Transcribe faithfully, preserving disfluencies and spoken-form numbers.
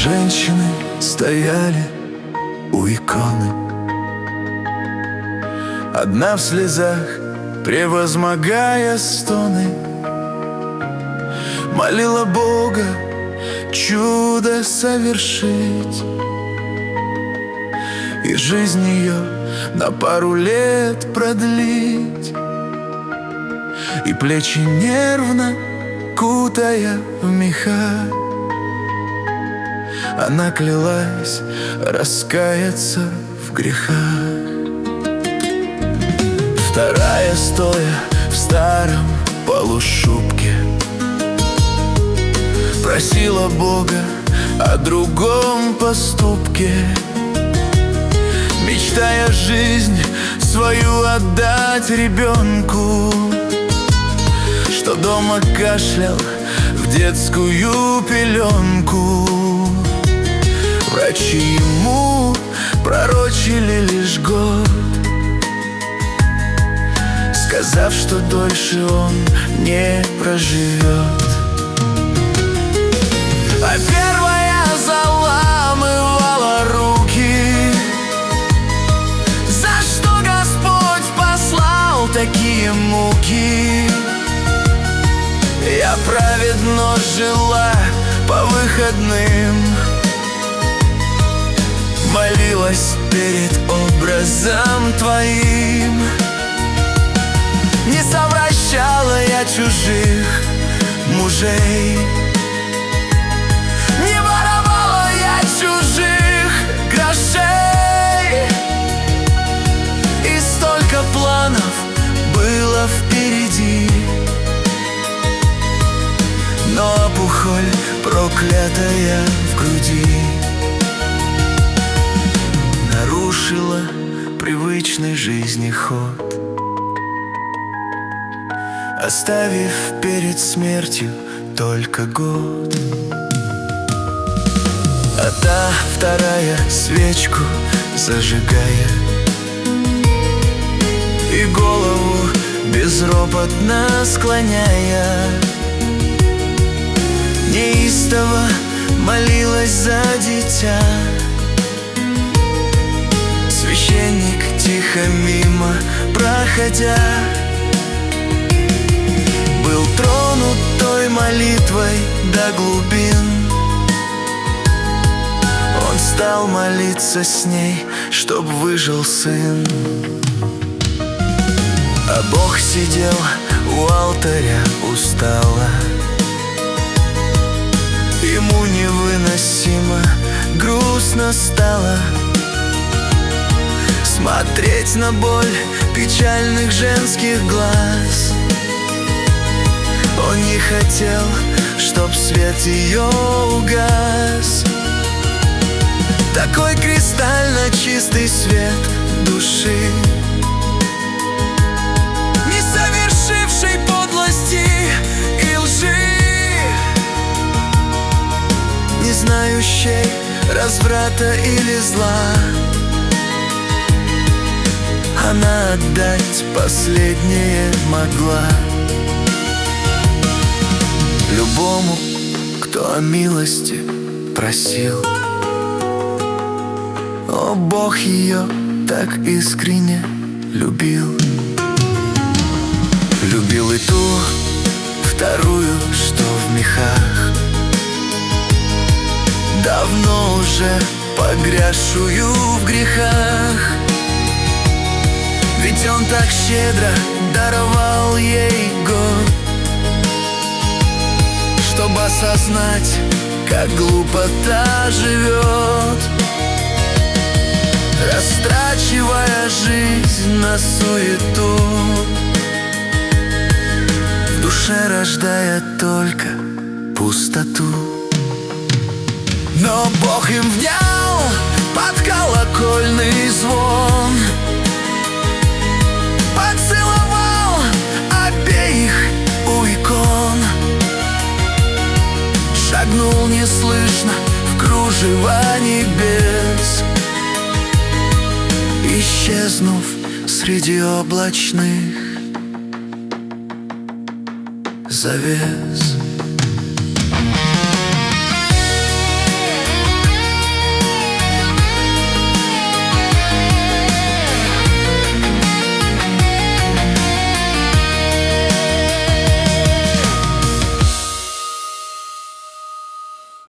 Женщины стояли у иконы, одна в слезах, превозмогая стоны, молила Бога чудо совершить и жизнь ее на пару лет продлить. И плечи нервно кутая в меха, она клялась раскаяться в грехах. Вторая, стоя в старом полушубке, просила Бога о другом поступке, мечтая жизнь свою отдать ребенку, что дома кашлял в детскую пеленку. Врачи ему пророчили лишь год, сказав, что дольше он не проживет. А первая заламывала руки: за что Господь послал такие муки? Я праведно жила по выходным, молилась перед образом Твоим. Не совращала я чужих мужей, не воровала я чужих грошей. И столько планов было впереди, но опухоль проклятая в груди нарушила привычный жизни ход, оставив перед смертью только год. А та вторая, свечку зажигая и голову безропотно склоняя, неистово молилась за дитя. Священник, тихо мимо проходя, был тронут той молитвой до глубин. Он стал молиться с ней, чтоб выжил сын. А Бог сидел у алтаря устало, ему невыносимо грустно стало смотреть на боль печальных женских глаз. Он не хотел, чтоб свет ее угас. Такой кристально чистый свет души, не совершивший подлости и лжи, не знающей разврата или зла, она отдать последнее могла любому, кто о милости просил. О, Бог ее так искренне любил. Любил и ту вторую, что в мехах, давно уже погрязшую в грехах. Ведь он так щедро даровал ей год, чтобы осознать, как глупо та живет, растрачивая жизнь на суету, в душе рождая только пустоту. Но Бог им внял под колокольный звон, поцеловал обеих у икон, шагнул неслышно в кружево небес, исчезнув среди облачных завес.